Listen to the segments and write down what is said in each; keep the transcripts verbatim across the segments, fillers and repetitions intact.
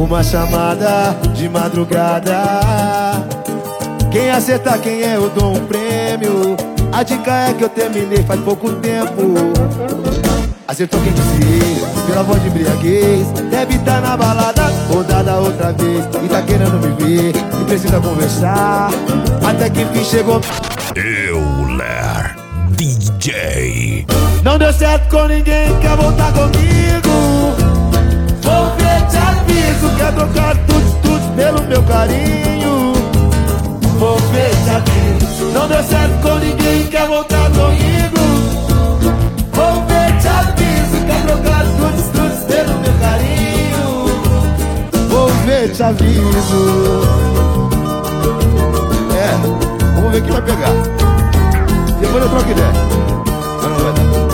Uma chamada de madrugada. Quem acertar quem é, eu dou um prêmio. A dica é que eu terminei faz pouco tempo. Acertou quem disse, pela voz de embriaguez. Deve estar na balada, rodada outra vez. E tá querendo me ver, e precisa conversar. Até que enfim chegou Euler D J. Não deu certo com ninguém, quer voltar comigo. Vou ver, te aviso, quer trocar tudo, tudo pelo meu carinho. Vou ver, te aviso. Não deu certo com ninguém, quer voltar comigo. Vou ver, te aviso, quer trocar tudo, tudo pelo meu carinho. Vou ver, te aviso. É, vamos ver quem vai pegar. Depois eu troco ideia. Mas não vai dar.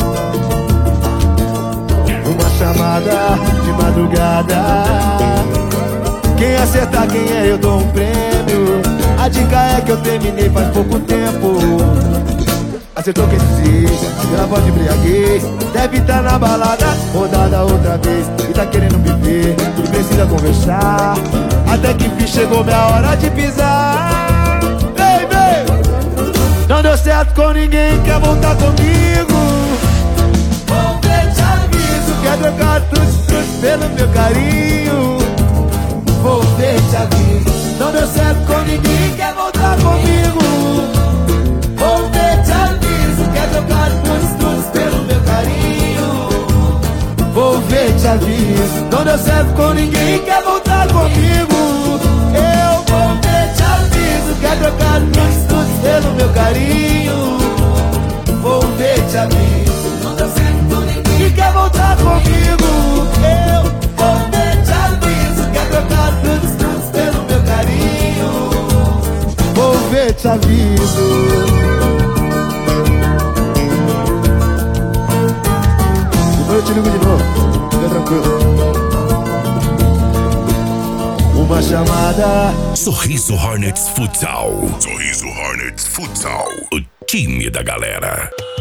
Uma chamada de madrugada. Quem acertar quem é, eu dou um prêmio. A dica é que eu terminei faz pouco tempo. Acertou quem disse, pela voz de embriaguez. Deve estar na balada, rodada outra vez. E tá querendo me ver, e precisa conversar. Até que enfim chegou minha hora de pisar. Vem, vem! Não deu certo com ninguém, quer voltar comigo. Vou ver, te aviso, quer trocar tudo, tudo pelo meu carinho. Vou ver, te aviso. Não deu certo com ninguém, quer voltar comigo. Vou ver, te aviso, quer trocar tudo, tudo pelo meu carinho. Vou ver, te aviso. Não deu certo com ninguém, quer voltar comigo. Eu vou ver, te aviso, quer trocar tudo, tudo pelo meu carinho. Vou ver, te aviso. Não deu certo com ninguém, quer voltar comigo. Eu vou ver, te aviso, quer trocar tudo, tudo pelo meu carinho. Vou ver, te aviso. Depois eu te ligo de novo, fica tranquilo. Uma chamada. Sorriso Hornets Futsal. Sorriso Hornets Futsal. O time da galera.